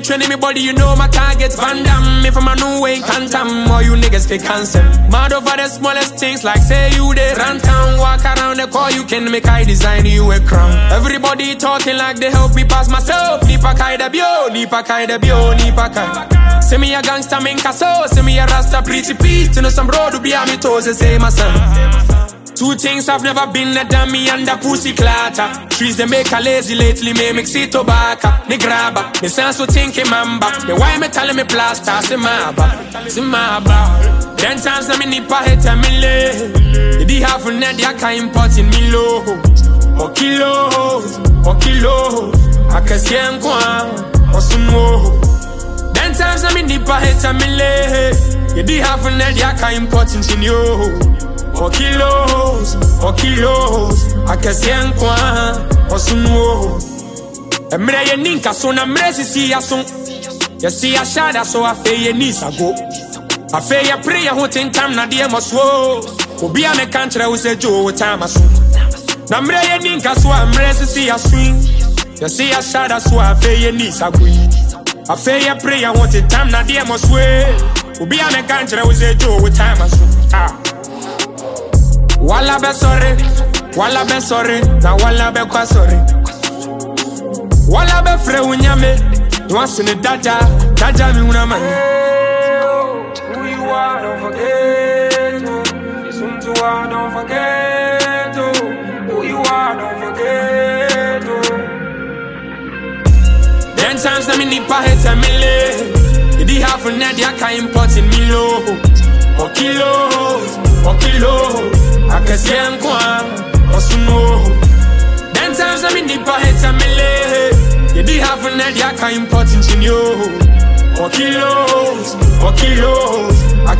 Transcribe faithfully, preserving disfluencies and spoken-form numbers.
training me body, you know my target Van Damme. If I'm a new way, can't am. All you niggas fake cancel. Mad over the smallest things like say you they run town. Walk around the call, you can make I design you a crown. Everybody talking like they help me pass myself. Nipa kai da bio, nipa kai da bio, nipa kai. Say me a gangster, min kaso. Say me a rasta, pretty peace. To know some road to be a me toes, say my son. Two things I've never been a dummy and a pussy clatter. Trees they make a lazy lately, me mix it tobacco. Me grabber, me sense so thinking mamba. Me why me telling me plaster, say my ba, say my ba. Ten times na me nipa hit a mille. Did half a net ya can import in me low. Or kilos, or kilos. I can see em kwa, or some more. Ten times na me nipa hit a mille. Did half a net ya can import in you. Or kilos, or kilos. I can see em kwa, or some more. A mre ninka so na mre si si ya son. You see a shada so I feel your knees a go. I feel your prayer who think time na dear must woe. Will be a me country who say Joe time as soon. Na mre ninka so I'm ready to see a swing. You see a shada so I feel your knees a queen. I feel your prayer who think time na dear must woe. Will be a me country who say Joe time as soon. Ah. Walla be sorry, walla be sorry, na walla be kwa sorry. Walla be fre unyame, once in the dada, dada mi una man. Who you are, don't forget. Soon to are, don't forget. Who you are, don't forget. Ten times na me nipa hit a mille. You di half a net, ya can import in me low. Or kilos, or kilos. I can see em kwa, or some more. Ten times I'm in the pocket a mille. You did have a net, ya can import in you. Or kilos, or kilos. I